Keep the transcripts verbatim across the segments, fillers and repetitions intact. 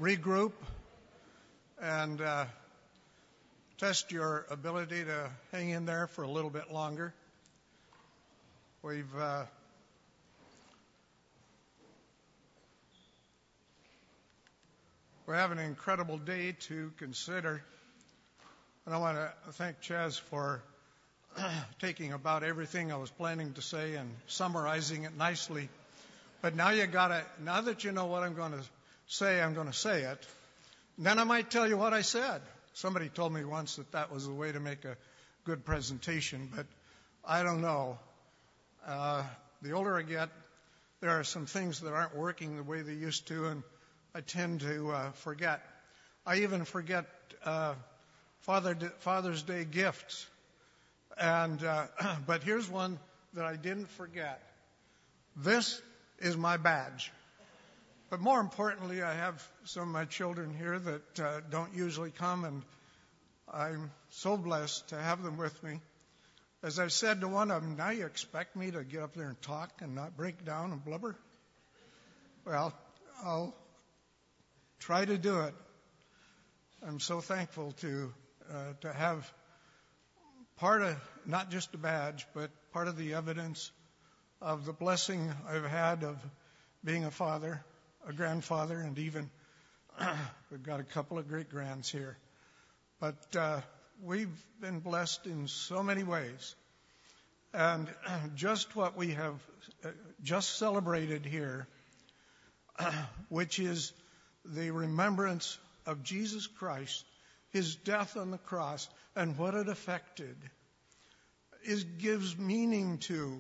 regroup and uh, test your ability to hang in there for a little bit longer. We've uh, we have an incredible day to consider, and I want to thank Chaz for taking about everything I was planning to say and summarizing it nicely. But now you gotta, now that you know what I'm going to say, I'm going to say it. And then I might tell you what I said. Somebody told me once that that was the way to make a good presentation, but I don't know. Uh, the older I get, there are some things that aren't working the way they used to, and I tend to uh, forget. I even forget uh, Father, Father's Day gifts. And uh, but here's one that I didn't forget. This is my badge. But more importantly, I have some of my children here that uh, don't usually come, and I'm so blessed to have them with me. As I said to one of them, now you expect me to get up there and talk and not break down and blubber? Well, I'll try to do it. I'm so thankful to uh, to have part of, not just a badge, but part of the evidence of the blessing I've had of being a father, a grandfather, and even we've got a couple of great-grands here. But uh, we've been blessed in so many ways. And just what we have just celebrated here, which is the remembrance of Jesus Christ, his death on the cross, and what it affected, is gives meaning to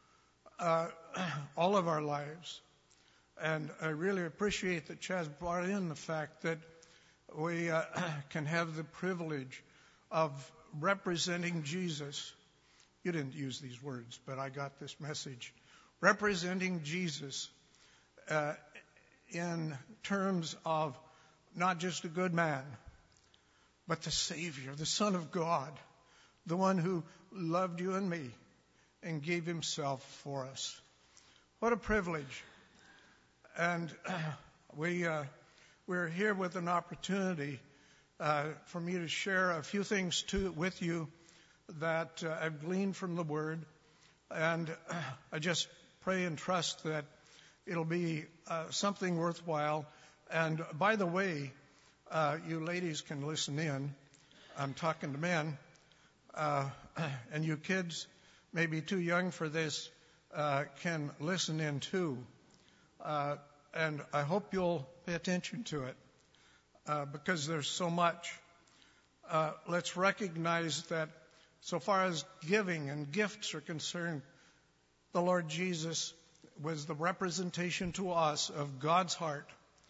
uh, all of our lives. And I really appreciate that Chaz brought in the fact that we uh, can have the privilege of representing Jesus. You didn't use these words, but I got this message. Representing Jesus uh, in terms of not just a good man, but the Savior, the Son of God, the one who loved you and me and gave himself for us. What a privilege. And uh, we, uh, we're here with an opportunity uh, for me to share a few things to, with you that uh, I've gleaned from the Word. And uh, I just pray and trust that it'll be uh, something worthwhile. And by the way, uh, you ladies can listen in. I'm talking to men. Uh, and you kids, maybe too young for this, uh, can listen in too. Uh, and I hope you'll pay attention to it, uh, because there's so much. Uh, let's recognize that so far as giving and gifts are concerned, the Lord Jesus was the representation to us of God's heart.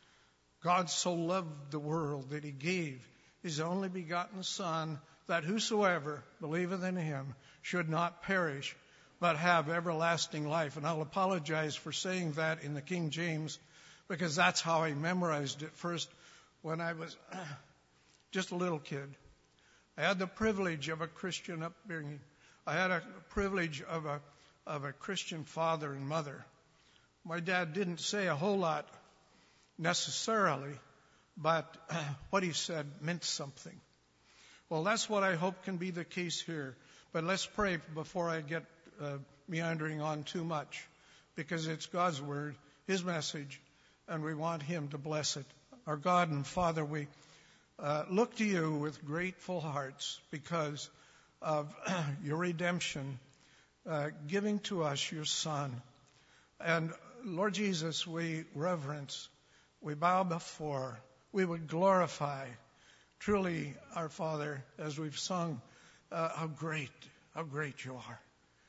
God so loved the world that he gave his only begotten Son, that whosoever believeth in him should not perish, but have everlasting life. And I'll apologize for saying that in the King James, because that's how I memorized it first when I was just a little kid. I had the privilege of a Christian upbringing. I had a privilege of a of a Christian father and mother. My dad didn't say a whole lot necessarily, but what he said meant something. Well, that's what I hope can be the case here. But let's pray before I get uh, meandering on too much, because it's God's word, his message, and we want him to bless it. Our God and Father, we uh, look to you with grateful hearts because of your redemption, uh, giving to us your Son. And Lord Jesus, we reverence, we bow before, we would glorify truly our Father as we've sung uh, how great, how great you are.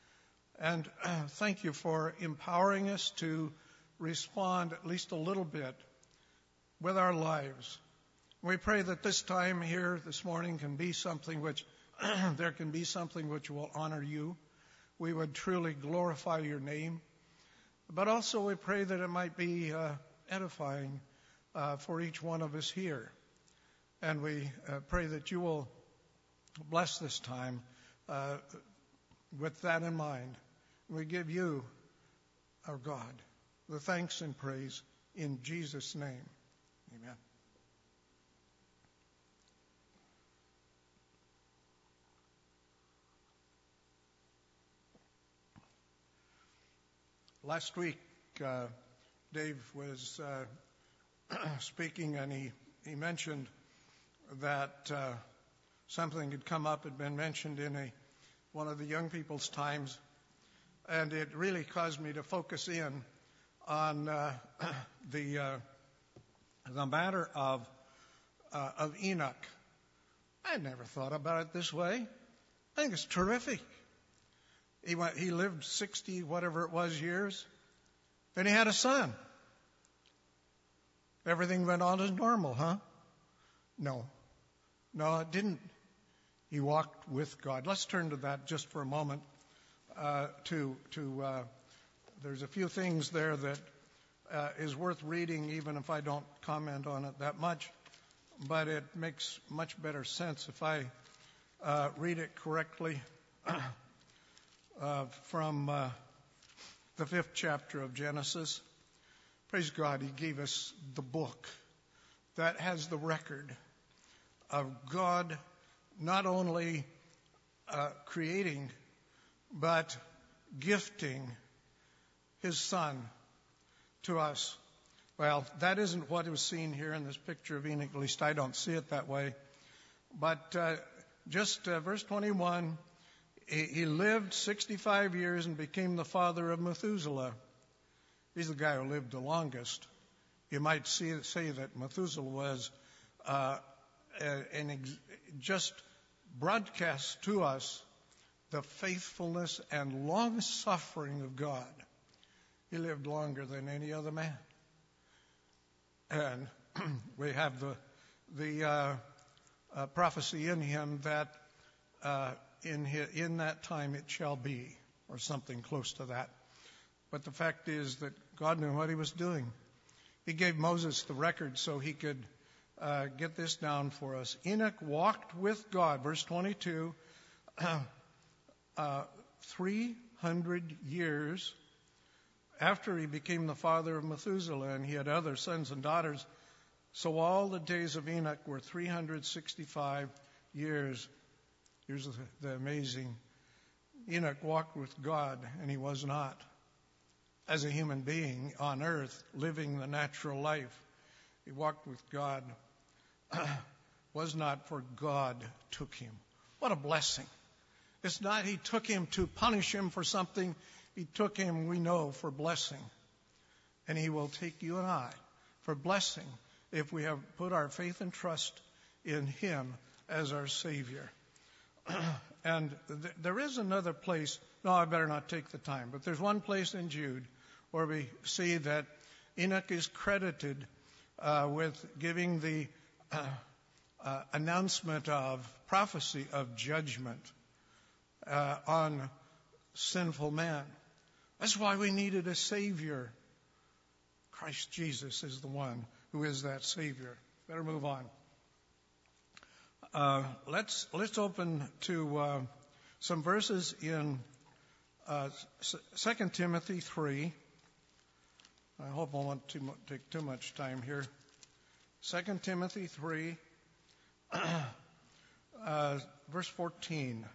And uh, thank you for empowering us to respond at least a little bit with our lives. We pray that this time here this morning can be something which, there can be something which will honor you. We would truly glorify your name. But also we pray that it might be uh, edifying uh, for each one of us here. And we uh, pray that you will bless this time uh, with that in mind. We give you, our God, the thanks and praise in Jesus' name. Amen. Last week, uh, Dave was uh, speaking, and he, he mentioned that uh, something had come up, had been mentioned in a one of the young people's times, and it really caused me to focus in on uh, the uh, the matter of uh, of Enoch. I had never thought about it this way. I think it's terrific. He went, he lived sixty, whatever it was, years. Then he had a son. Everything went on as normal, huh? No. No, it didn't. He walked with God. Let's turn to that just for a moment. Uh, to, to, uh, there's a few things there that uh, is worth reading, even if I don't comment on it that much. But it makes much better sense if I uh, read it correctly. Uh, from uh, the fifth chapter of Genesis. Praise God, He gave us the book that has the record of God not only uh, creating, but gifting His Son to us. Well, that isn't what was seen here in this picture of Enoch. At least I don't see it that way. But uh, just uh, verse twenty-one, he lived sixty-five years and became the father of Methuselah. He's the guy who lived the longest. You might see, say that Methuselah was uh, an ex- just broadcast to us the faithfulness and long-suffering of God. He lived longer than any other man. And we have the, the uh, uh, prophecy in him that uh, In, his, in that time it shall be, or something close to that. But the fact is that God knew what He was doing. He gave Moses the record so he could uh, get this down for us. Enoch walked with God, verse twenty-two, uh, three hundred years after he became the father of Methuselah, and he had other sons and daughters. So all the days of Enoch were three hundred sixty-five years. Here's the, the amazing. Enoch walked with God, and he was not. As a human being on earth, living the natural life, he walked with God. Was not, for God took him. What a blessing. It's not He took him to punish him for something. He took him, we know, for blessing. And He will take you and I for blessing if we have put our faith and trust in Him as our Savior. And th- there is another place. No, I better not take the time. But there's one place in Jude where we see that Enoch is credited uh, with giving the uh, uh, announcement of prophecy of judgment uh, on sinful man. That's why we needed a Savior. Christ Jesus is the one who is that Savior. Better move on. Uh, let's let's open to uh, some verses in uh, Second Timothy three. I hope I won't too mu- take too much time here. Second Timothy three, uh, verse fourteen.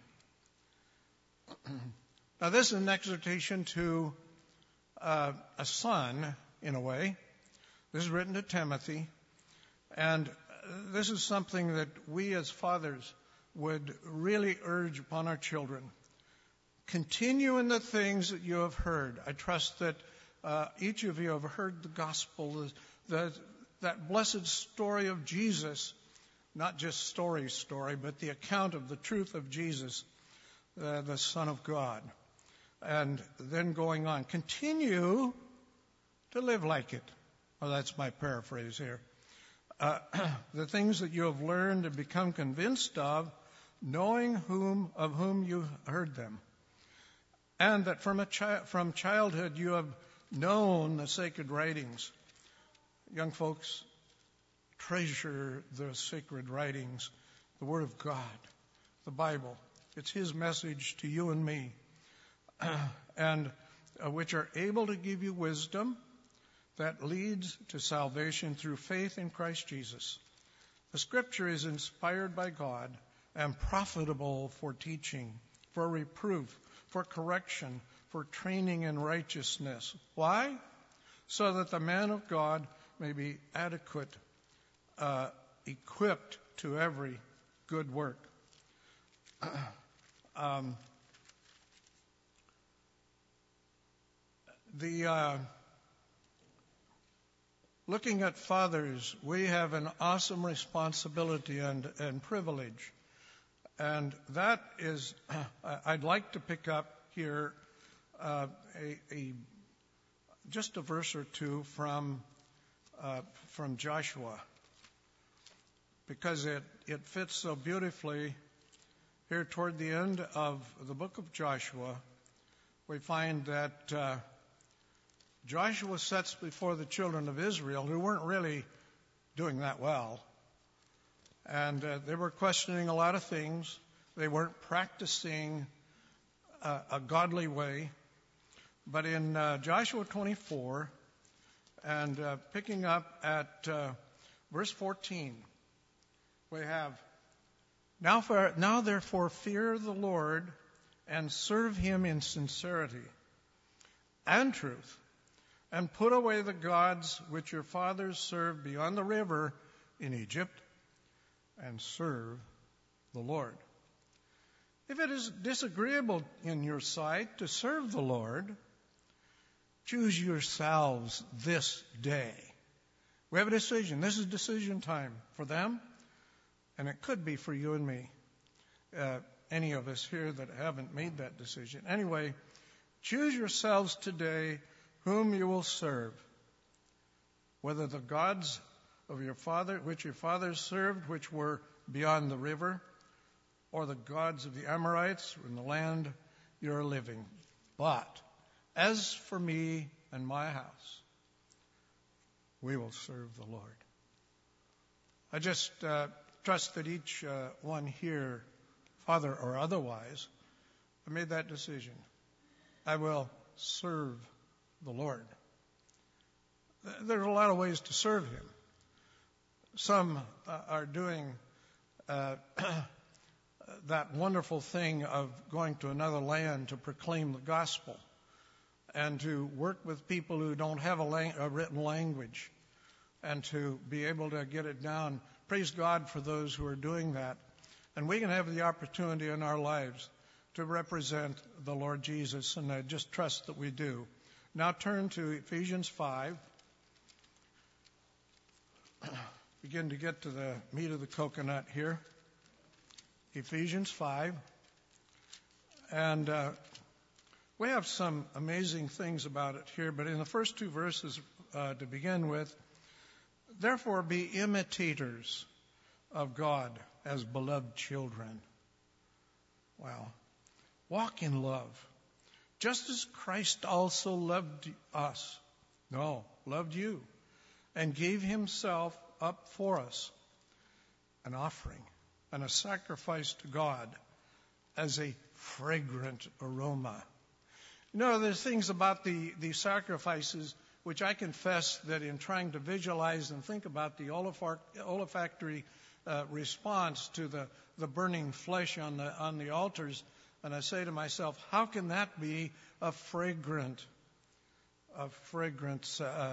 Now this is an exhortation to uh, a son, in a way. This is written to Timothy, and this is something that we as fathers would really urge upon our children. Continue in the things that you have heard. I trust that uh, each of you have heard the gospel, the, the, that blessed story of Jesus, not just story story, but the account of the truth of Jesus, uh, the Son of God. And then going on, continue to live like it. Well, that's my paraphrase here. Uh, the things that you have learned and become convinced of, knowing whom of whom you heard them, and that from a chi- from childhood you have known the sacred writings. Young folks, treasure the sacred writings, the Word of God, the Bible. It's His message to you and me, and uh, which are able to give you wisdom that leads to salvation through faith in Christ Jesus. The Scripture is inspired by God and profitable for teaching, for reproof, for correction, for training in righteousness. Why? So that the man of God may be adequate, uh, equipped to every good work. um, the uh, looking at fathers, we have an awesome responsibility and, and privilege. And that is, I'd like to pick up here uh, a, a just a verse or two from uh, from Joshua, because it, it fits so beautifully. Here toward the end of the book of Joshua, we find that uh, Joshua sets before the children of Israel, who weren't really doing that well, and uh, they were questioning a lot of things. They weren't practicing uh, a godly way. But in uh, Joshua twenty-four, and uh, picking up at uh, verse fourteen, we have, now, for, now therefore fear the Lord and serve him in sincerity and truth, and put away the gods which your fathers served beyond the river in Egypt, and serve the Lord. If it is disagreeable in your sight to serve the Lord, choose yourselves this day. We have a decision. This is decision time for them, and it could be for you and me, uh, any of us here that haven't made that decision. Anyway, choose yourselves today whom you will serve, whether the gods of your father, which your fathers served, which were beyond the river, or the gods of the Amorites in the land you are living. But as for me and my house, we will serve the Lord. I just uh, trust that each uh, one here, father or otherwise, made that decision. I will serve the Lord. There's a lot of ways to serve him. Some uh, are doing uh, that wonderful thing of going to another land to proclaim the gospel and to work with people who don't have a, lang- a written language and to be able to get it down. Praise God for those who are doing that. And we can have the opportunity in our lives to represent the Lord Jesus, and I just trust that we do. Now turn to Ephesians five. Begin to get to the meat of the coconut here. Ephesians five. And uh, we have some amazing things about it here, but in the first two verses uh, to begin with, therefore be imitators of God as beloved children. Wow. Walk in love, just as Christ also loved us. No, loved you, and gave himself up for us, an offering and a sacrifice to God as a fragrant aroma. You know, there's things about the, the sacrifices which I confess that in trying to visualize and think about the olfactory uh, response to the, the burning flesh on the on the altars, and I say to myself, how can that be a fragrant, a fragrance? Uh,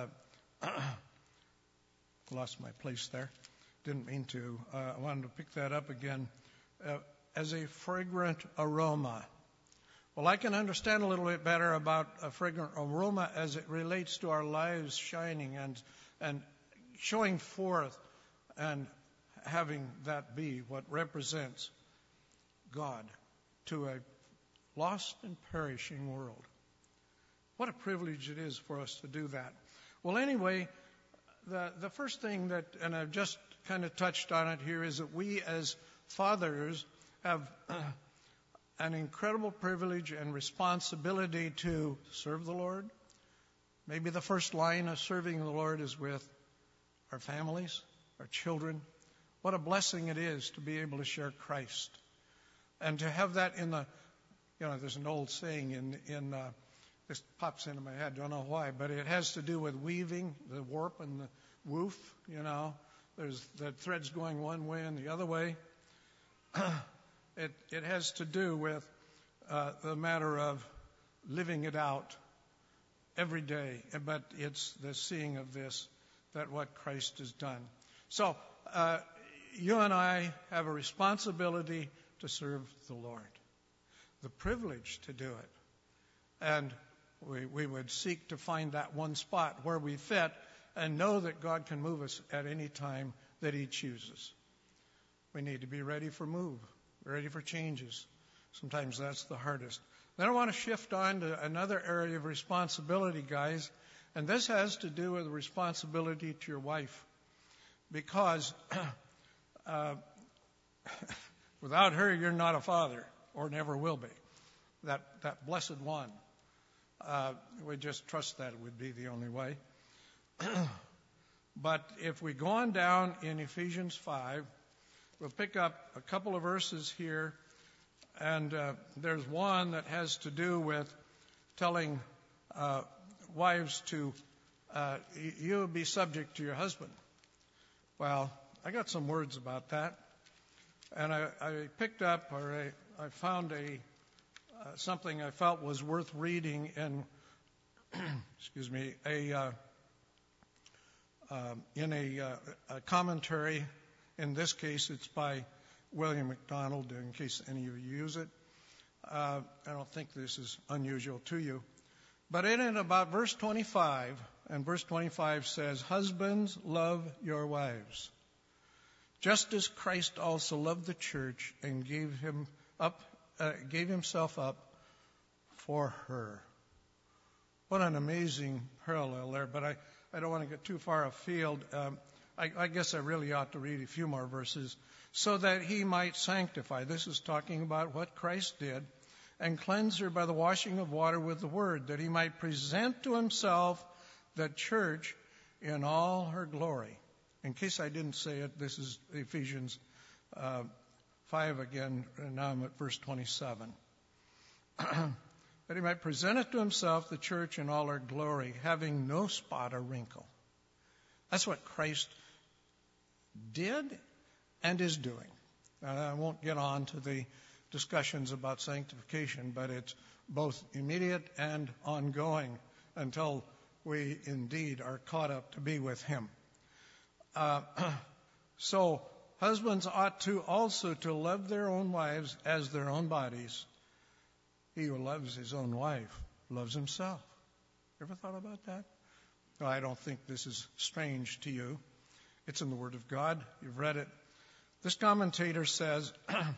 lost my place there. Didn't mean to. Uh, I wanted to pick that up again. Uh, as a fragrant aroma. Well, I can understand a little bit better about a fragrant aroma as it relates to our lives shining and and showing forth and having that be what represents God to a lost and perishing world. What a privilege it is for us to do that. Well, anyway, the the first thing that, and I've just kind of touched on it here, is that we as fathers have uh, an incredible privilege and responsibility to serve the Lord. Maybe the first line of serving the Lord is with our families, our children. What a blessing it is to be able to share Christ. And to have that in the, you know, there's an old saying in, in uh, this pops into my head, don't know why, but it has to do with weaving, the warp and the woof, you know. There's the threads going one way and the other way. It, it has to do with uh, the matter of living it out every day. But it's the seeing of this, that what Christ has done. So, uh, you and I have a responsibility to serve the Lord, the privilege to do it. And we, we would seek to find that one spot where we fit and know that God can move us at any time that He chooses. We need to be ready for move, ready for changes. Sometimes that's the hardest. Then I want to shift on to another area of responsibility, guys, and this has to do with responsibility to your wife. Because uh, without her, you're not a father, or never will be. That, that blessed one. Uh, we just trust that it would be the only way. But if we go on down in Ephesians five, we'll pick up a couple of verses here, and uh, there's one that has to do with telling uh, wives to, uh, you be subject to your husband. Well, I got some words about that, and I, I picked up, or I, I found a uh, something I felt was worth reading in, excuse me, a uh, um, in a, uh, a commentary. In this case, it's by William MacDonald, in case any of you use it. Uh, I don't think this is unusual to you. But in it, about verse twenty-five, and verse twenty-five says, "Husbands, love your wives, just as Christ also loved the church and gave him up, uh, gave himself up for her." What an amazing parallel there, but I, I don't want to get too far afield. Um, I, I guess I really ought to read a few more verses. "So that he might sanctify," this is talking about what Christ did, "and cleanse her by the washing of water with the word, that he might present to himself the church in all her glory." In case I didn't say it, this is Ephesians uh, five again, and now I'm at verse twenty-seven. "That he might present it to himself, the church in all her glory, having no spot or wrinkle." That's what Christ did and is doing. Uh, I won't get on to the discussions about sanctification, but it's both immediate and ongoing until we indeed are caught up to be with him. Uh, so husbands ought to also to love their own wives as their own bodies. He who loves his own wife loves himself. Ever thought about that? No, I don't think this is strange to you. It's in the Word of God. You've read it. This commentator says,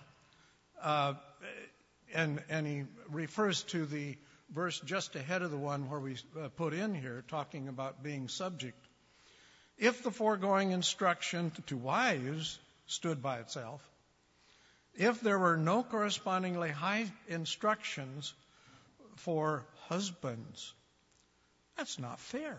uh, and, and he refers to the verse just ahead of the one where we uh, put in here, talking about being subject. "If the foregoing instruction to wives stood by itself, if there were no correspondingly high instructions for husbands, that's not fair."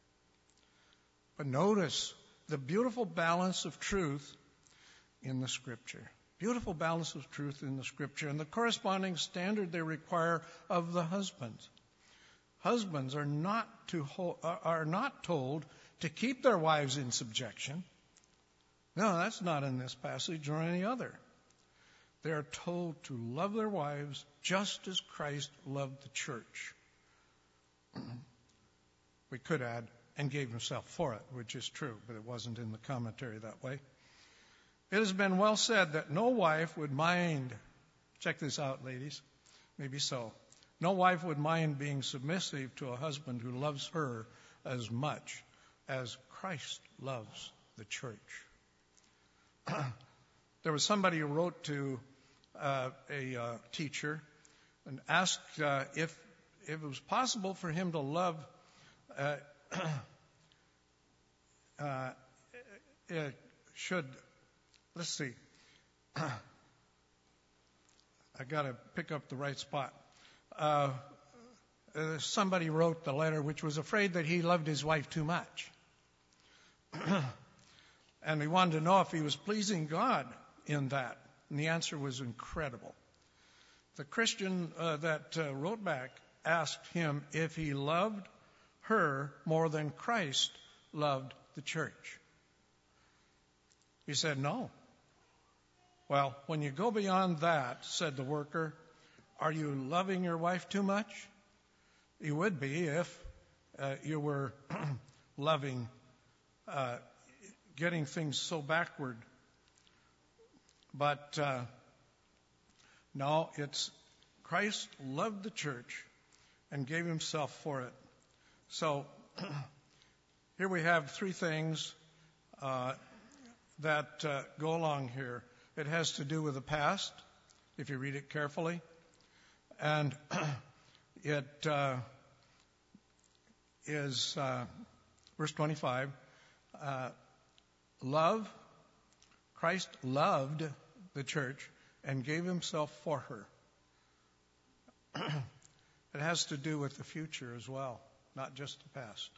But notice the beautiful balance of truth in the Scripture. Beautiful balance of truth in the Scripture and the corresponding standard they require of the husbands. Husbands are not to hold, are not told to keep their wives in subjection. No, that's not in this passage or any other. They are told to love their wives just as Christ loved the church. We could add, and gave himself for it, which is true, but it wasn't in the commentary that way. It has been well said that no wife would mind, check this out, ladies, maybe so, no wife would mind being submissive to a husband who loves her as much as Christ loves the church. There was somebody who wrote to uh, a uh, teacher and asked uh, if, if it was possible for him to love uh, uh, it should, let's see, I got to pick up the right spot. Uh, uh, somebody wrote the letter which was afraid that he loved his wife too much. And he wanted to know if he was pleasing God in that. And the answer was incredible. The Christian uh, that uh, wrote back asked him if he loved her more than Christ loved the church. He said, no. Well, when you go beyond that, said the worker, are you loving your wife too much? You would be if uh, you were loving, uh, getting things so backward. But uh, no, it's Christ loved the church and gave himself for it. So here we have three things uh, that uh, go along here. It has to do with the past, if you read it carefully. And it uh, is, uh, verse twenty-five, uh, love, Christ loved the church and gave himself for her. It has to do with the future as well, not just the past.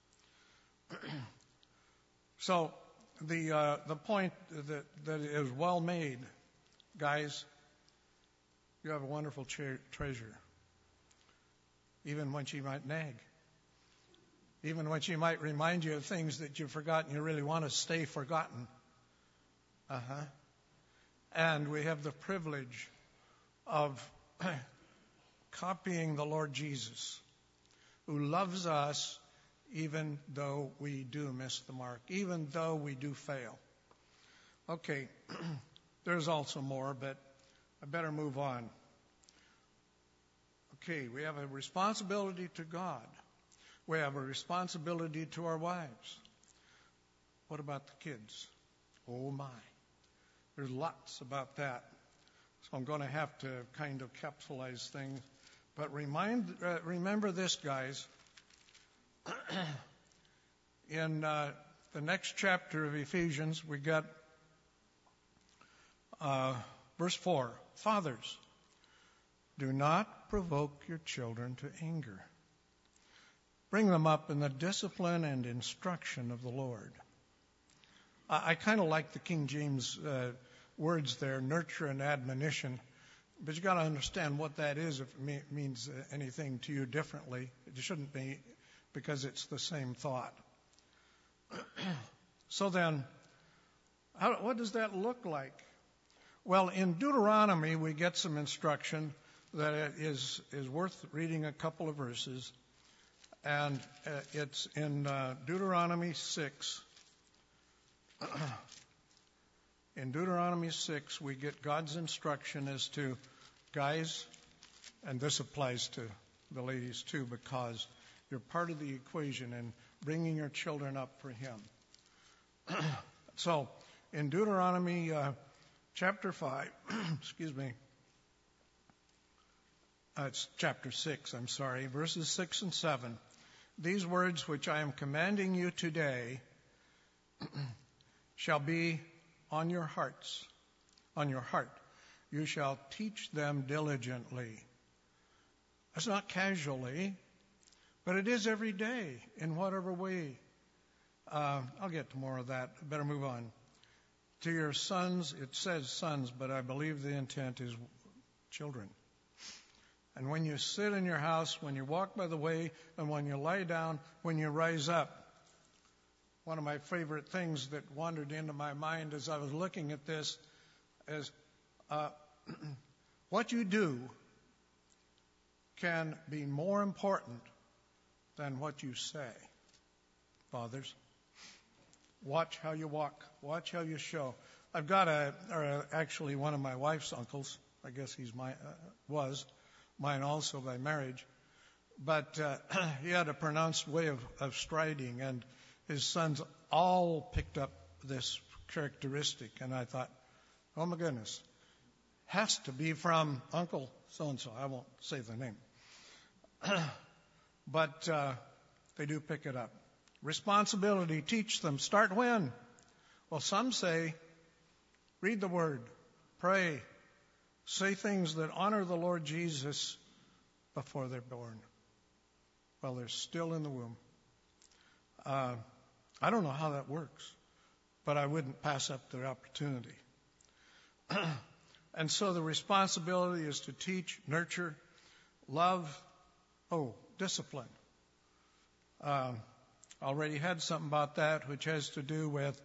So the uh, the point that, that is well made, guys, you have a wonderful tre- treasure. Even when she might nag. Even when she might remind you of things that you've forgotten, you really want to stay forgotten. Uh-huh. And we have the privilege of copying the Lord Jesus, who loves us even though we do miss the mark, even though we do fail. Okay, there's also more, but I better move on. Okay, we have a responsibility to God. We have a responsibility to our wives. What about the kids? Oh my. There's lots about that. So I'm going to have to kind of capsulize things. But remind, uh, remember this, guys. In uh, the next chapter of Ephesians, we got uh, verse four. Fathers, do not provoke your children to anger. Bring them up in the discipline and instruction of the Lord. I, I kind of like the King James uh, words there, nurture and admonition. But you got to understand what that is if it me- means anything to you differently. It shouldn't be, because it's the same thought. So then, how, what does that look like? Well, in Deuteronomy, we get some instruction that is is worth reading a couple of verses. And uh, it's in uh, Deuteronomy six. In Deuteronomy six, we get God's instruction as to, guys, and this applies to the ladies too, because you're part of the equation in bringing your children up for Him. So, in Deuteronomy uh, chapter five, excuse me, uh, it's chapter six, I'm sorry, verses six and seven. These words which I am commanding you today shall be on your hearts, on your heart. You shall teach them diligently. That's not casually, but it is every day, in whatever way. Uh, I'll get to more of that. I better move on. To your sons, it says sons, but I believe the intent is children. And when you sit in your house, when you walk by the way, and when you lie down, when you rise up. One of my favorite things that wandered into my mind as I was looking at this is uh, what you do can be more important than what you say. Fathers, watch how you walk. Watch how you show. I've got a, or actually one of my wife's uncles, I guess he's my, uh, was, mine also by marriage, but uh, he had a pronounced way of, of striding, and his sons all picked up this characteristic, and I thought, oh my goodness, has to be from Uncle so-and-so. I won't say the name. But uh, they do pick it up. Responsibility, teach them. Start when? Well, some say, read the Word, pray, say things that honor the Lord Jesus before they're born, while they're still in the womb. Uh, I don't know how that works, but I wouldn't pass up the opportunity. And so the responsibility is to teach, nurture, love, oh, discipline. Um, already had something about that, which has to do with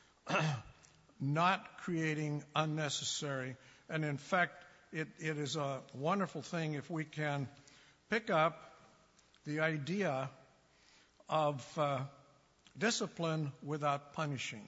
not creating unnecessary. And in fact, it, it is a wonderful thing if we can pick up the idea of uh, discipline without punishing.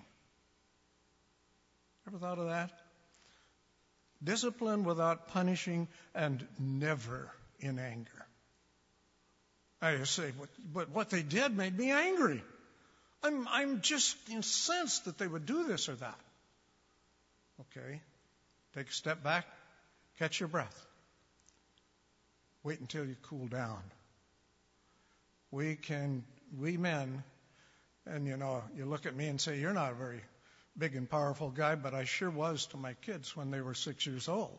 Ever thought of that? Discipline without punishing and never in anger. I say, but, but what they did made me angry. I'm, I'm just incensed that they would do this or that. Okay, take a step back, catch your breath. Wait until you cool down. We can, we men, and you know, you look at me and say, you're not a very big and powerful guy, but I sure was to my kids when they were six years old.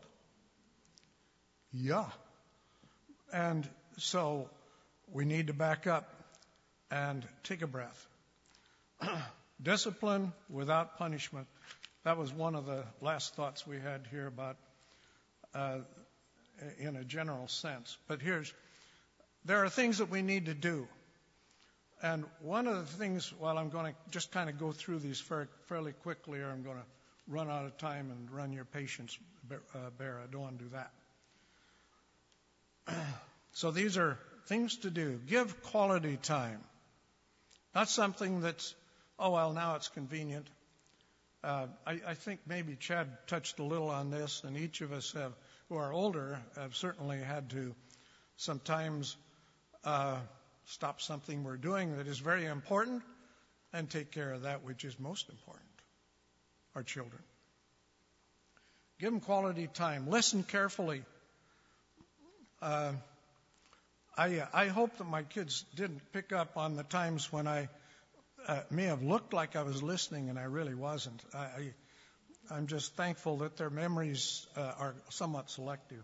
Yeah. And so we need to back up and take a breath. Discipline without punishment. That was one of the last thoughts we had here about, uh, in a general sense. But here's, there are things that we need to do. And one of the things, well, I'm going to just kind of go through these fairly quickly, or I'm going to run out of time and run your patience bare. I don't want to do that. So these are things to do. Give quality time. Not something that's, oh, well, now it's convenient. Uh, I, I think maybe Chad touched a little on this, and each of us have, who are older have certainly had to sometimes uh, stop something we're doing that is very important and take care of that which is most important, our children. Give them quality time. Listen carefully. Uh, I, uh, I hope that my kids didn't pick up on the times when I uh, may have looked like I was listening and I really wasn't. I, I, I'm just thankful that their memories uh, are somewhat selective.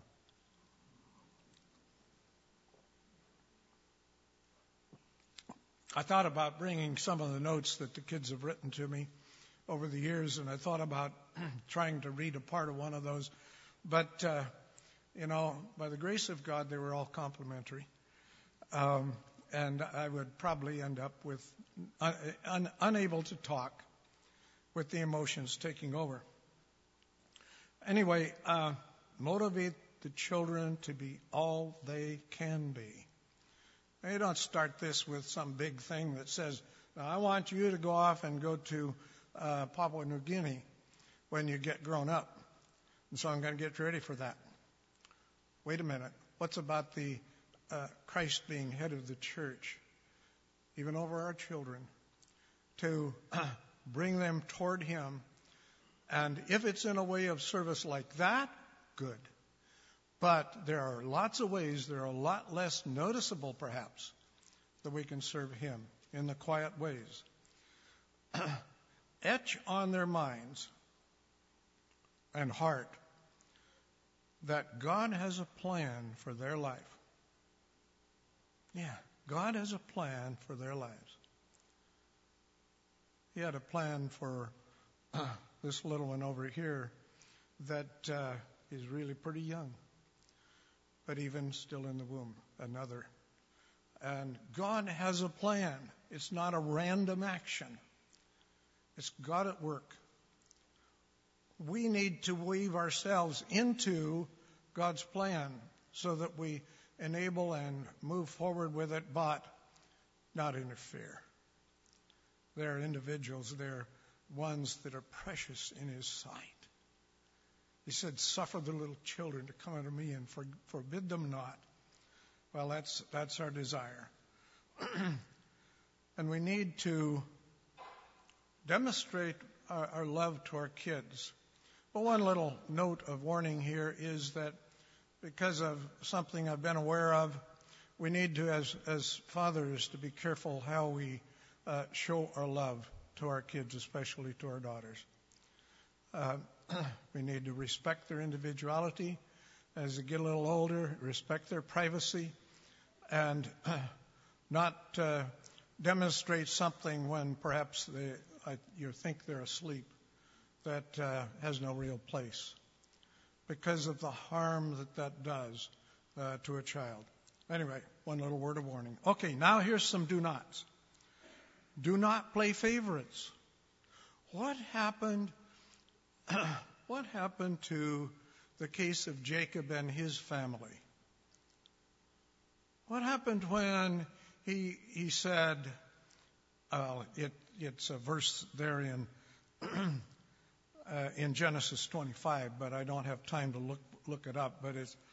I thought about bringing some of the notes that the kids have written to me over the years, and I thought about trying to read a part of one of those. But, uh, you know, by the grace of God, they were all complimentary. Um, and I would probably end up with un, un, unable to talk with the emotions taking over. Anyway, uh, motivate the children to be all they can be. Now, you don't start this with some big thing that says, now, I want you to go off and go to uh, Papua New Guinea when you get grown up. And so I'm going to get ready for that. Wait a minute. What's about the uh, Christ being head of the church, even over our children, to uh, bring them toward Him? And if it's in a way of service like that, good. But there are lots of ways, there are a lot less noticeable perhaps, that we can serve Him in the quiet ways. Etch on their minds and heart that God has a plan for their life. Yeah, God has a plan for their lives. He had a plan for uh, this little one over here that uh, is really pretty young, but even still in the womb, another. And God has a plan. It's not a random action. It's God at work. We need to weave ourselves into God's plan so that we enable and move forward with it, but not interfere. They're individuals. They're ones that are precious in His sight. He said, suffer the little children to come unto me and for, forbid them not. Well, that's that's our desire. And we need to demonstrate our, our love to our kids. But one little note of warning here is that because of something I've been aware of, we need to, as, as fathers, to be careful how we uh, show our love to our kids, especially to our daughters. Uh, we need to respect their individuality as they get a little older, respect their privacy, and uh, not uh, demonstrate something when perhaps they, uh, you think they're asleep that uh, has no real place because of the harm that that does uh, to a child. Anyway, one little word of warning. Okay, now here's some do nots. Do not play favorites. What happened? What happened to the case of Jacob and his family? What happened when he he said, uh, it, it's a verse there in uh, in Genesis twenty-five, but I don't have time to look look it up. But it's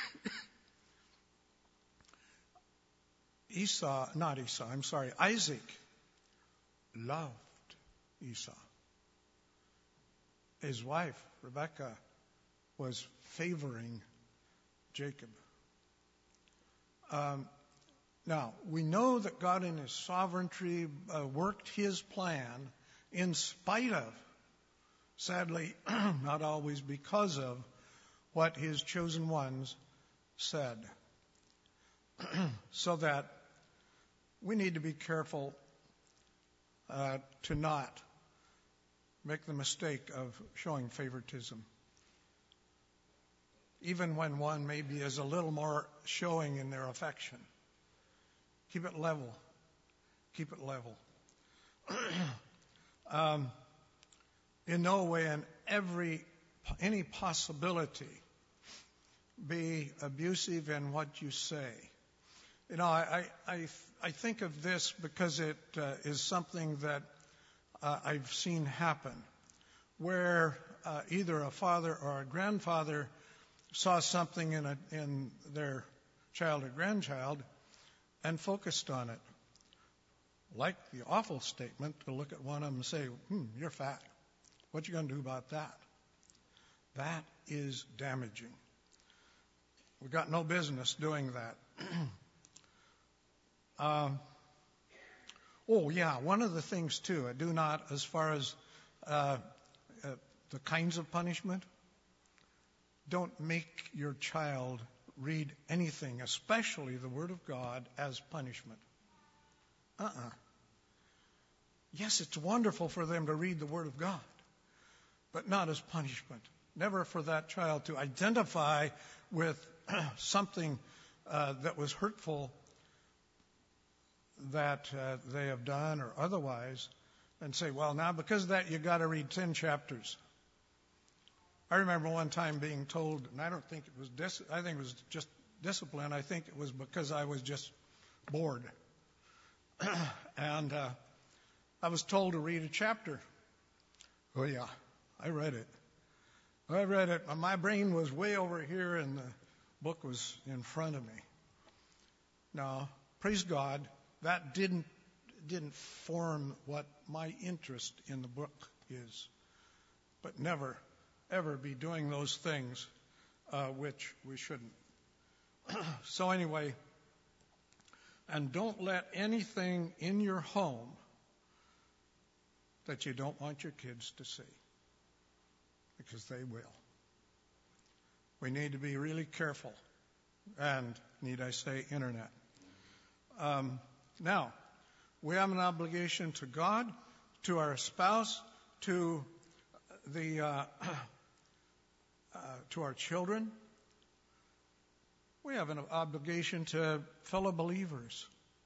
Esau, not Esau. I'm sorry, Isaac loved Esau. His wife Rebekah was favoring Jacob. Um, now, we know that God in His sovereignty uh, worked His plan in spite of, sadly, not always because of, what His chosen ones said. So that we need to be careful uh, to not make the mistake of showing favoritism. Even when one maybe is a little more showing in their affection. Keep it level. Keep it level. um, in no way in every any possibility be abusive in what you say. You know, I I, I think of this because it uh, is something that uh, I've seen happen, where uh, either a father or a grandfather saw something in, a, in their child or grandchild and focused on it. Like the awful statement to look at one of them and say, hmm, you're fat. What you going to do about that? That is damaging. We've got no business doing that. um, oh, yeah, one of the things, too, I do not, as far as uh, uh, the kinds of punishment, don't make your child read anything, especially the Word of God, as punishment. Uh-uh. Yes, it's wonderful for them to read the Word of God, but not as punishment. Never for that child to identify with something uh, that was hurtful that uh, they have done or otherwise, and say, well, now because of that, you've got to read ten chapters. I remember one time being told, and I don't think it was dis- I think it was just discipline. I think it was because I was just bored. and uh, I was told to read a chapter. Oh, yeah, I read it. I read it. My brain was way over here, and the book was in front of me. Now, praise God, that didn't didn't form what my interest in the book is. But never ever be doing those things uh, which we shouldn't. So anyway, and don't let anything in your home that you don't want your kids to see, because they will. We need to be really careful, and need I say, internet. Um, now, we have an obligation to God, to our spouse, to the uh, Uh, to our children. We have an obligation to fellow believers.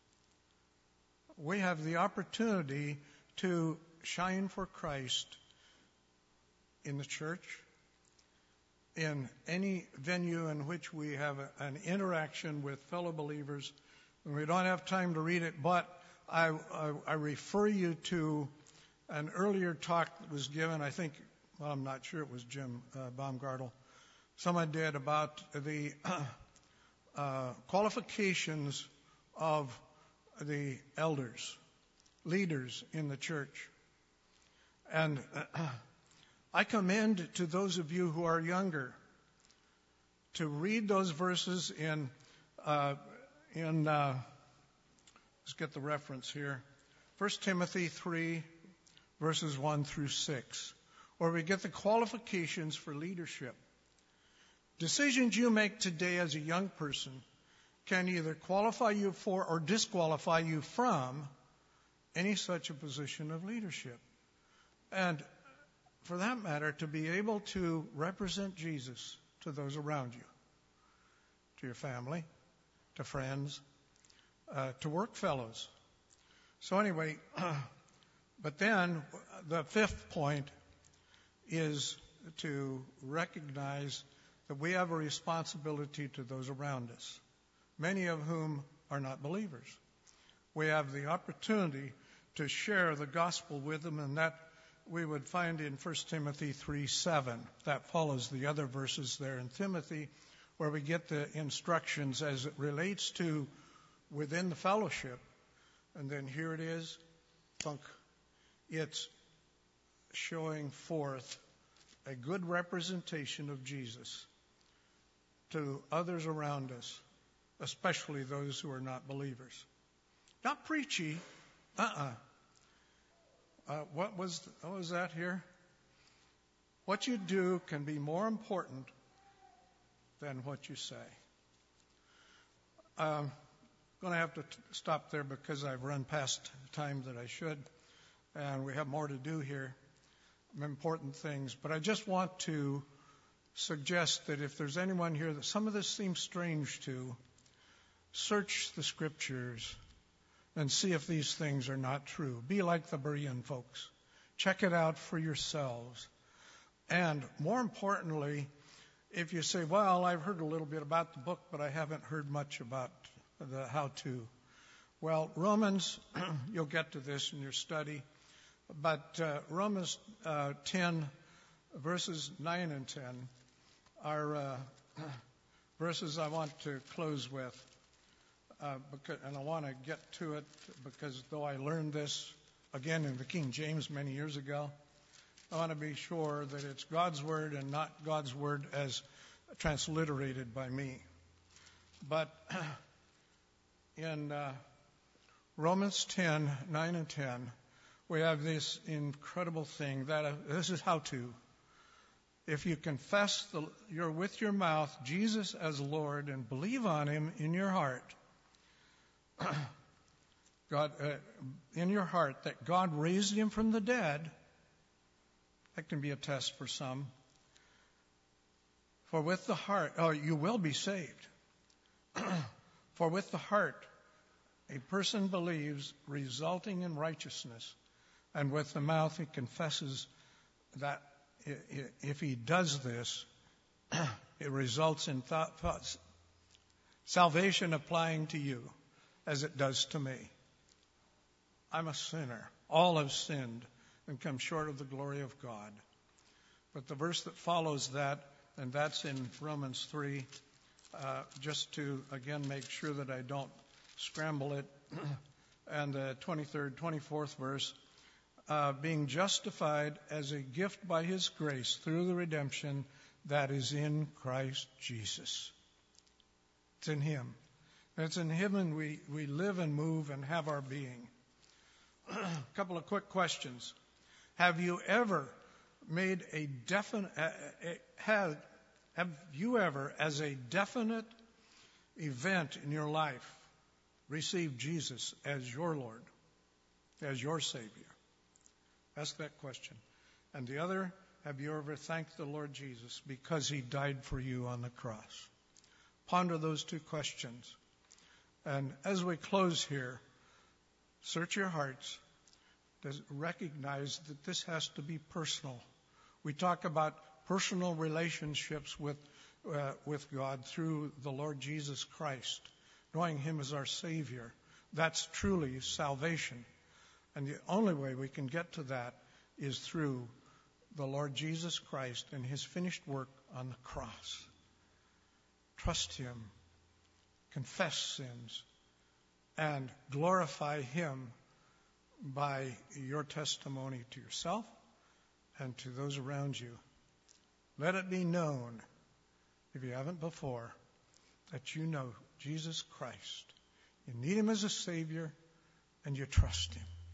We have the opportunity to shine for Christ in the church, in any venue in which we have a, an interaction with fellow believers. And we don't have time to read it, but I, I, I refer you to an earlier talk that was given, I think, well, I'm not sure it was Jim uh, Baumgartel. Someone did about the uh, qualifications of the elders, leaders in the church. And uh, I commend to those of you who are younger to read those verses in, uh, in uh, let's get the reference here, First Timothy three, verses one through six. Or we get the qualifications for leadership. Decisions you make today as a young person can either qualify you for or disqualify you from any such a position of leadership. And for that matter, to be able to represent Jesus to those around you, to your family, to friends, uh, to work fellows. So anyway, but then the fifth point is to recognize that we have a responsibility to those around us, many of whom are not believers. We have the opportunity to share the gospel with them, and that we would find in First Timothy three seven. That follows the other verses there in Timothy, where we get the instructions as it relates to within the fellowship. And then here it is, punk. It's showing forth a good representation of Jesus to others around us, especially those who are not believers. Not preachy. Uh-uh. Uh, what was what was that here? What you do can be more important than what you say. I'm going to have to t- stop there because I've run past time that I should, and we have more to do here, important things. But I just want to suggest that if there's anyone here that some of this seems strange to, search the Scriptures and see if these things are not true. Be like the Berean folks. Check it out for yourselves. And more importantly, if you say, well, I've heard a little bit about the book, but I haven't heard much about the how-to. Well, Romans, you'll get to this in your study, but uh, Romans uh, ten, verses nine and ten are uh, verses I want to close with. Uh, because, and I want to get to it because though I learned this again in the King James many years ago, I want to be sure that it's God's word and not God's word as transliterated by me. But in uh, Romans ten, nine and ten, we have this incredible thing that uh, this is how to. If you confess the, your, with your mouth Jesus as Lord and believe on him in your heart, God, uh, in your heart that God raised him from the dead, that can be a test for some. For with the heart, oh, you will be saved. For with the heart, a person believes, resulting in righteousness, and with the mouth he confesses that if he does this, it results in thought, thoughts, salvation applying to you, as it does to me. I'm a sinner. All have sinned and come short of the glory of God. But the verse that follows that, and that's in Romans three, uh, just to, again, make sure that I don't scramble it, and the twenty-third, twenty-fourth verse, uh, being justified as a gift by his grace through the redemption that is in Christ Jesus. It's in him. It's in him and we, we live and move and have our being. A couple of quick questions. Have you ever made a definite, uh, have, have you ever, as a definite event in your life, received Jesus as your Lord, as your Savior? Ask that question. And the other, have you ever thanked the Lord Jesus because he died for you on the cross? Ponder those two questions. And as we close here, search your hearts. Recognize that this has to be personal. We talk about personal relationships with uh, with God through the Lord Jesus Christ, knowing him as our Savior. That's truly salvation. And the only way we can get to that is through the Lord Jesus Christ and his finished work on the cross. Trust him. Confess sins, and glorify him by your testimony to yourself and to those around you. Let it be known, if you haven't before, that you know Jesus Christ. You need him as a Savior, and you trust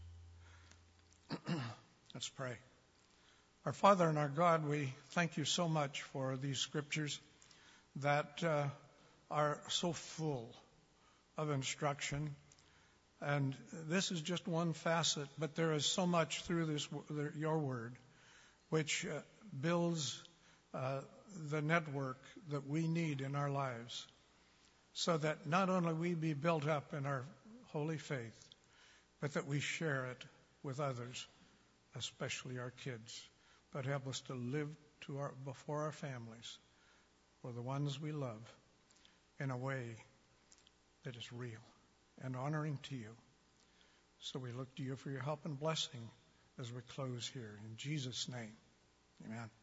him. Let's pray. Our Father and our God, we thank you so much for these scriptures that uh, are so full of instruction. And this is just one facet, but there is so much through this, your word, which uh, builds uh, the network that we need in our lives, so that not only we be built up in our holy faith, but that we share it with others, especially our kids. But help us to live to our, before our families, or the ones we love, in a way that is real and honoring to you. So we look to you for your help and blessing as we close here. In Jesus' name, amen.